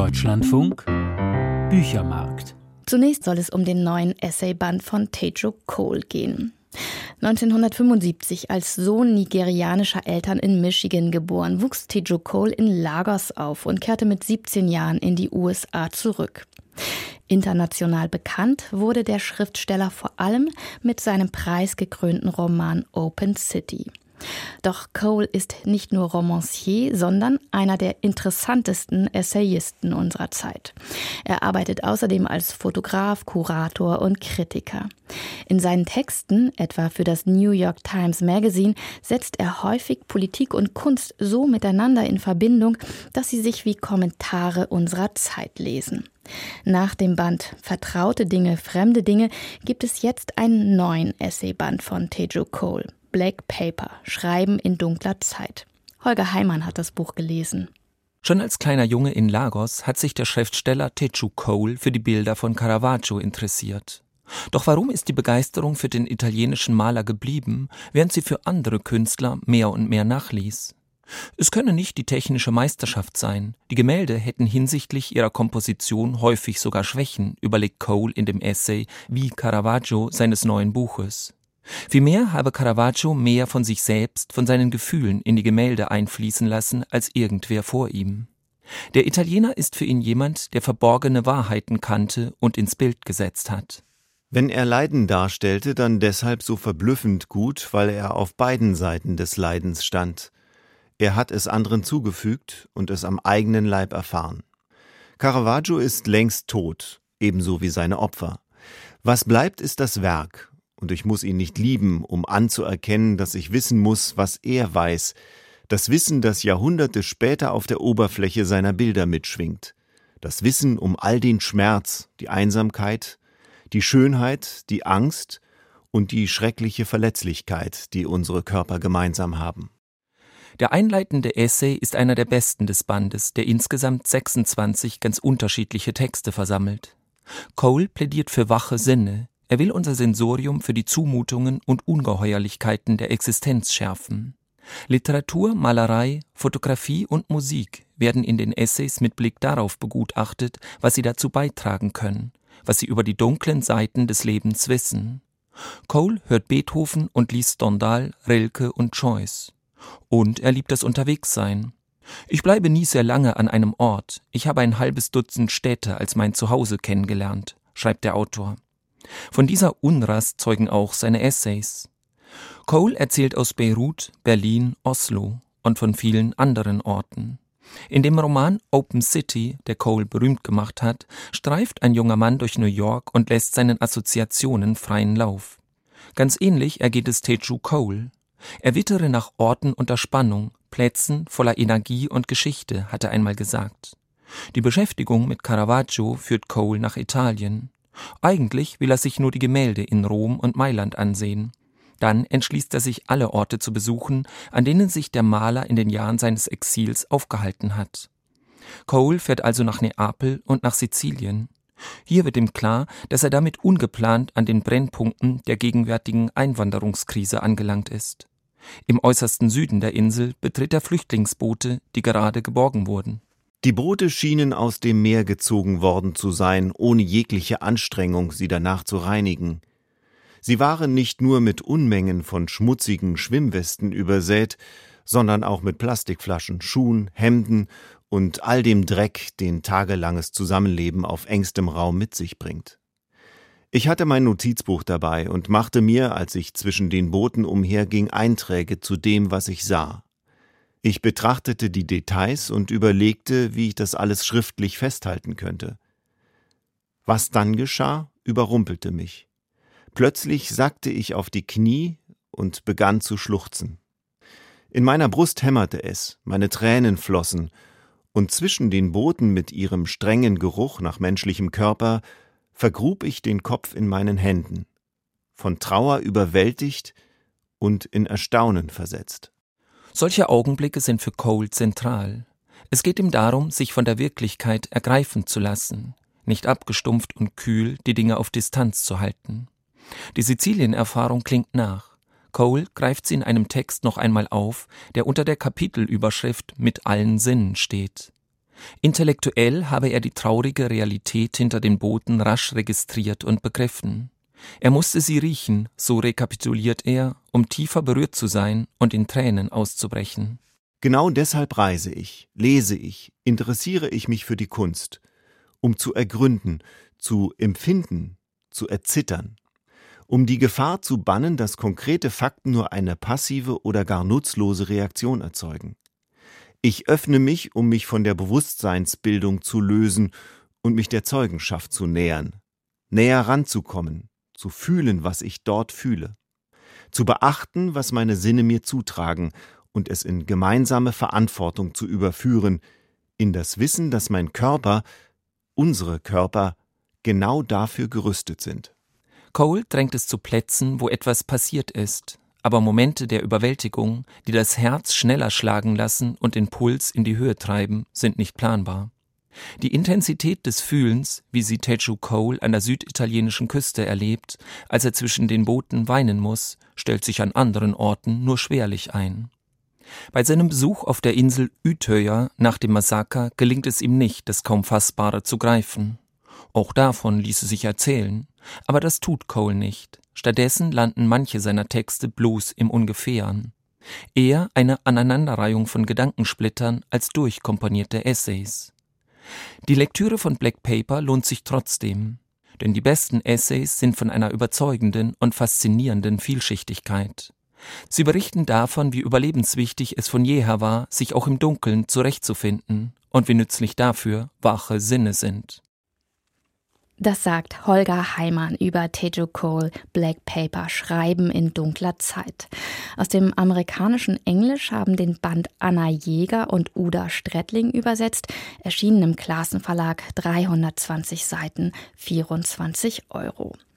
Deutschlandfunk Büchermarkt. Zunächst soll es um den neuen Essayband von Teju Cole gehen. 1975 als Sohn nigerianischer Eltern in Michigan geboren, wuchs Teju Cole in Lagos auf und kehrte mit 17 Jahren in die USA zurück. International bekannt wurde der Schriftsteller vor allem mit seinem preisgekrönten Roman Open City. Doch Cole ist nicht nur Romancier, sondern einer der interessantesten Essayisten unserer Zeit. Er arbeitet außerdem als Fotograf, Kurator und Kritiker. In seinen Texten, etwa für das New York Times Magazine, setzt er häufig Politik und Kunst so miteinander in Verbindung, dass sie sich wie Kommentare unserer Zeit lesen. Nach dem Band Vertraute Dinge, fremde Dinge gibt es jetzt einen neuen Essayband von Teju Cole. Black Paper, Schreiben in dunkler Zeit. Holger Heimann hat das Buch gelesen. Schon als kleiner Junge in Lagos hat sich der Schriftsteller Teju Cole für die Bilder von Caravaggio interessiert. Doch warum ist die Begeisterung für den italienischen Maler geblieben, während sie für andere Künstler mehr und mehr nachließ? Es könne nicht die technische Meisterschaft sein. Die Gemälde hätten hinsichtlich ihrer Komposition häufig sogar Schwächen, überlegt Cole in dem Essay Wie Caravaggio seines neuen Buches. Vielmehr habe Caravaggio mehr von sich selbst, von seinen Gefühlen in die Gemälde einfließen lassen, als irgendwer vor ihm. Der Italiener ist für ihn jemand, der verborgene Wahrheiten kannte und ins Bild gesetzt hat. Wenn er Leiden darstellte, dann deshalb so verblüffend gut, weil er auf beiden Seiten des Leidens stand. Er hat es anderen zugefügt und es am eigenen Leib erfahren. Caravaggio ist längst tot, ebenso wie seine Opfer. Was bleibt, ist das Werk. Und ich muss ihn nicht lieben, um anzuerkennen, dass ich wissen muss, was er weiß. Das Wissen, das Jahrhunderte später auf der Oberfläche seiner Bilder mitschwingt. Das Wissen um all den Schmerz, die Einsamkeit, die Schönheit, die Angst und die schreckliche Verletzlichkeit, die unsere Körper gemeinsam haben. Der einleitende Essay ist einer der besten des Bandes, der insgesamt 26 ganz unterschiedliche Texte versammelt. Cole plädiert für wache Sinne. Er will unser Sensorium für die Zumutungen und Ungeheuerlichkeiten der Existenz schärfen. Literatur, Malerei, Fotografie und Musik werden in den Essays mit Blick darauf begutachtet, was sie dazu beitragen können, was sie über die dunklen Seiten des Lebens wissen. Cole hört Beethoven und liest Stendhal, Rilke und Joyce. Und er liebt das Unterwegssein. Ich bleibe nie sehr lange an einem Ort. Ich habe ein halbes Dutzend Städte als mein Zuhause kennengelernt, schreibt der Autor. Von dieser Unrast zeugen auch seine Essays. Cole erzählt aus Beirut, Berlin, Oslo und von vielen anderen Orten. In dem Roman Open City, der Cole berühmt gemacht hat, streift ein junger Mann durch New York und lässt seinen Assoziationen freien Lauf. Ganz ähnlich ergeht es Teju Cole. Er wittere nach Orten unter Spannung, Plätzen voller Energie und Geschichte, hat er einmal gesagt. Die Beschäftigung mit Caravaggio führt Cole nach Italien. Eigentlich will er sich nur die Gemälde in Rom und Mailand ansehen. Dann entschließt er sich, alle Orte zu besuchen, an denen sich der Maler in den Jahren seines Exils aufgehalten hat. Cole fährt also nach Neapel und nach Sizilien. Hier wird ihm klar, dass er damit ungeplant an den Brennpunkten der gegenwärtigen Einwanderungskrise angelangt ist. Im äußersten Süden der Insel betritt er Flüchtlingsboote, die gerade geborgen wurden. Die Boote schienen aus dem Meer gezogen worden zu sein, ohne jegliche Anstrengung, sie danach zu reinigen. Sie waren nicht nur mit Unmengen von schmutzigen Schwimmwesten übersät, sondern auch mit Plastikflaschen, Schuhen, Hemden und all dem Dreck, den tagelanges Zusammenleben auf engstem Raum mit sich bringt. Ich hatte mein Notizbuch dabei und machte mir, als ich zwischen den Booten umherging, Einträge zu dem, was ich sah. Ich betrachtete die Details und überlegte, wie ich das alles schriftlich festhalten könnte. Was dann geschah, überrumpelte mich. Plötzlich sackte ich auf die Knie und begann zu schluchzen. In meiner Brust hämmerte es, meine Tränen flossen, und zwischen den Booten mit ihrem strengen Geruch nach menschlichem Körper vergrub ich den Kopf in meinen Händen, von Trauer überwältigt und in Erstaunen versetzt. Solche Augenblicke sind für Cole zentral. Es geht ihm darum, sich von der Wirklichkeit ergreifen zu lassen, nicht abgestumpft und kühl die Dinge auf Distanz zu halten. Die Sizilien-Erfahrung klingt nach. Cole greift sie in einem Text noch einmal auf, der unter der Kapitelüberschrift »Mit allen Sinnen« steht. Intellektuell habe er die traurige Realität hinter den Booten rasch registriert und begriffen. Er musste sie riechen, so rekapituliert er, um tiefer berührt zu sein und in Tränen auszubrechen. Genau deshalb reise ich, lese ich, interessiere ich mich für die Kunst, um zu ergründen, zu empfinden, zu erzittern, um die Gefahr zu bannen, dass konkrete Fakten nur eine passive oder gar nutzlose Reaktion erzeugen. Ich öffne mich, um mich von der Bewusstseinsbildung zu lösen und mich der Zeugenschaft zu nähern, näher ranzukommen, zu fühlen, was ich dort fühle, zu beachten, was meine Sinne mir zutragen und es in gemeinsame Verantwortung zu überführen, in das Wissen, dass mein Körper, unsere Körper, genau dafür gerüstet sind. Cole drängt es zu Plätzen, wo etwas passiert ist, aber Momente der Überwältigung, die das Herz schneller schlagen lassen und den Puls in die Höhe treiben, sind nicht planbar. Die Intensität des Fühlens, wie sie Teju Cole an der süditalienischen Küste erlebt, als er zwischen den Booten weinen muss, stellt sich an anderen Orten nur schwerlich ein. Bei seinem Besuch auf der Insel Utøya nach dem Massaker gelingt es ihm nicht, das kaum Fassbare zu greifen. Auch davon ließe sich erzählen, aber das tut Cole nicht. Stattdessen landen manche seiner Texte bloß im Ungefähren. Eher eine Aneinanderreihung von Gedankensplittern als durchkomponierte Essays. Die Lektüre von Black Paper lohnt sich trotzdem, denn die besten Essays sind von einer überzeugenden und faszinierenden Vielschichtigkeit. Sie berichten davon, wie überlebenswichtig es von jeher war, sich auch im Dunkeln zurechtzufinden und wie nützlich dafür wache Sinne sind. Das sagt Holger Heimann über Teju Cole, Black Paper, Schreiben in dunkler Zeit. Aus dem amerikanischen Englisch haben den Band Anna Jäger und Uda Strettling übersetzt, erschienen im Classen Verlag, 320 Seiten, 24 €.